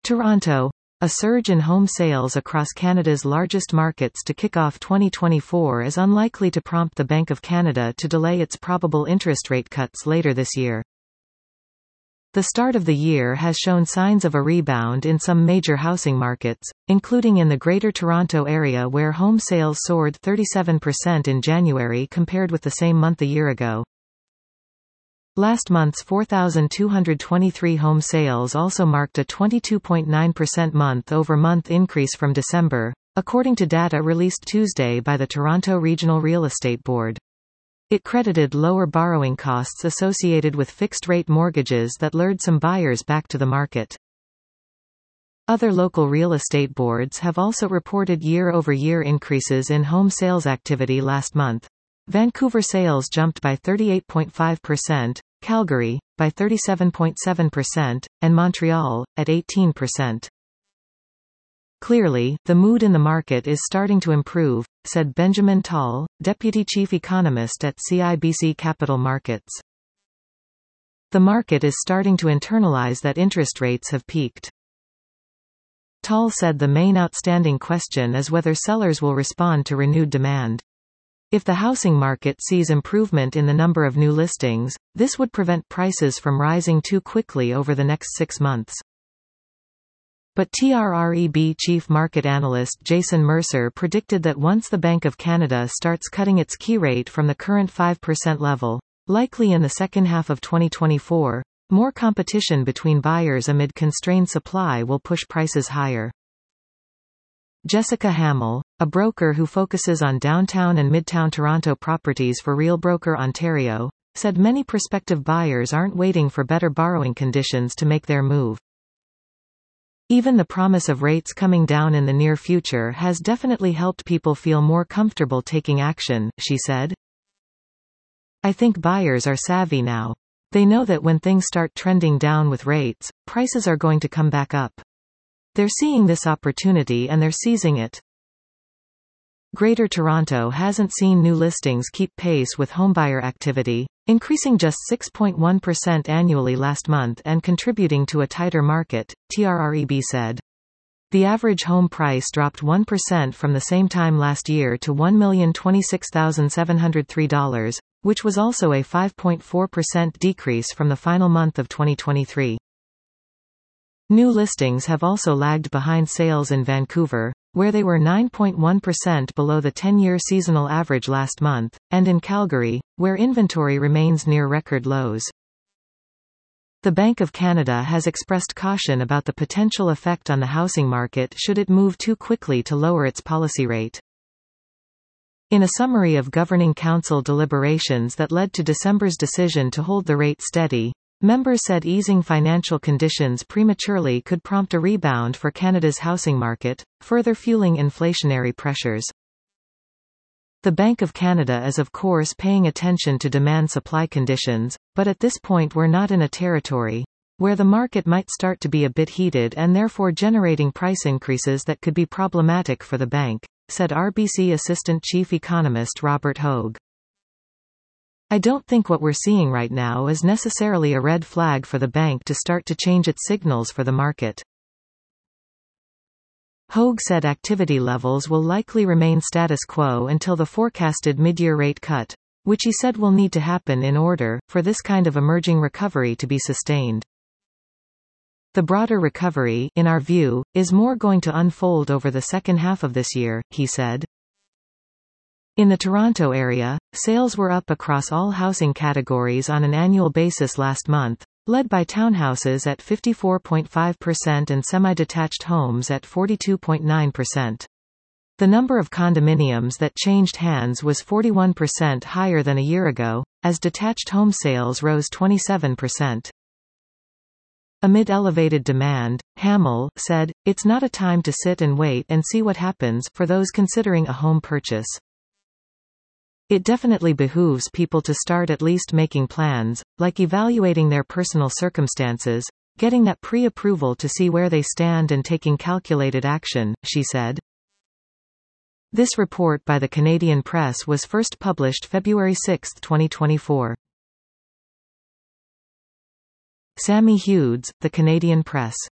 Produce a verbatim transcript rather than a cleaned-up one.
Toronto. A surge in home sales across Canada's largest markets to kick off twenty twenty-four is unlikely to prompt the Bank of Canada to delay its probable interest rate cuts later this year. The start of the year has shown signs of a rebound in some major housing markets, including in the Greater Toronto Area where home sales soared thirty-seven percent in January compared with the same month a year ago. Last month's four thousand two hundred twenty-three home sales also marked a twenty-two point nine percent month-over-month increase from December, according to data released Tuesday by the Toronto Regional Real Estate Board. It credited lower borrowing costs associated with fixed-rate mortgages that lured some buyers back to the market. Other local real estate boards have also reported year-over-year increases in home sales activity last month. Vancouver sales jumped by thirty-eight point five percent, Calgary, by thirty-seven point seven percent, and Montreal, at eighteen percent. Clearly, the mood in the market is starting to improve, said Benjamin Tal, Deputy Chief Economist at C I B C Capital Markets. The market is starting to internalize that interest rates have peaked. Tal said the main outstanding question is whether sellers will respond to renewed demand. If the housing market sees improvement in the number of new listings, this would prevent prices from rising too quickly over the next six months. But T R R E B chief market analyst Jason Mercer predicted that once the Bank of Canada starts cutting its key rate from the current five percent level, likely in the second half of twenty twenty-four, more competition between buyers amid constrained supply will push prices higher. Jessica Hamill, a broker who focuses on downtown and midtown Toronto properties for RealBroker Ontario, said many prospective buyers aren't waiting for better borrowing conditions to make their move. Even the promise of rates coming down in the near future has definitely helped people feel more comfortable taking action, she said. I think buyers are savvy now. They know that when things start trending down with rates, prices are going to come back up. They're seeing this opportunity and they're seizing it. Greater Toronto hasn't seen new listings keep pace with homebuyer activity, increasing just six point one percent annually last month and contributing to a tighter market, T R R E B said. The average home price dropped one percent from the same time last year to one million twenty-six thousand seven hundred three dollars, which was also a five point four percent decrease from the final month of twenty twenty-three. New listings have also lagged behind sales in Vancouver, where they were nine point one percent below the ten-year seasonal average last month, and in Calgary, where inventory remains near record lows. The Bank of Canada has expressed caution about the potential effect on the housing market should it move too quickly to lower its policy rate. In a summary of Governing Council deliberations that led to December's decision to hold the rate steady, members said easing financial conditions prematurely could prompt a rebound for Canada's housing market, further fueling inflationary pressures. The Bank of Canada is of course paying attention to demand-supply conditions, but at this point we're not in a territory where the market might start to be a bit heated and therefore generating price increases that could be problematic for the bank, said R B C Assistant Chief Economist Robert Hogue. I don't think what we're seeing right now is necessarily a red flag for the bank to start to change its signals for the market. Hogue said activity levels will likely remain status quo until the forecasted mid-year rate cut, which he said will need to happen in order for this kind of emerging recovery to be sustained. The broader recovery, in our view, is more going to unfold over the second half of this year, he said. In the Toronto area, sales were up across all housing categories on an annual basis last month, led by townhouses at fifty-four point five percent and semi-detached homes at forty-two point nine percent. The number of condominiums that changed hands was forty-one percent higher than a year ago, as detached home sales rose twenty-seven percent. Amid elevated demand, Hamill said, "It's not a time to sit and wait and see what happens for those considering a home purchase. It definitely behooves people to start at least making plans, like evaluating their personal circumstances, getting that pre-approval to see where they stand and taking calculated action," she said. This report by the Canadian Press was first published February sixth, twenty twenty-four. Sammy Hughes, The Canadian Press.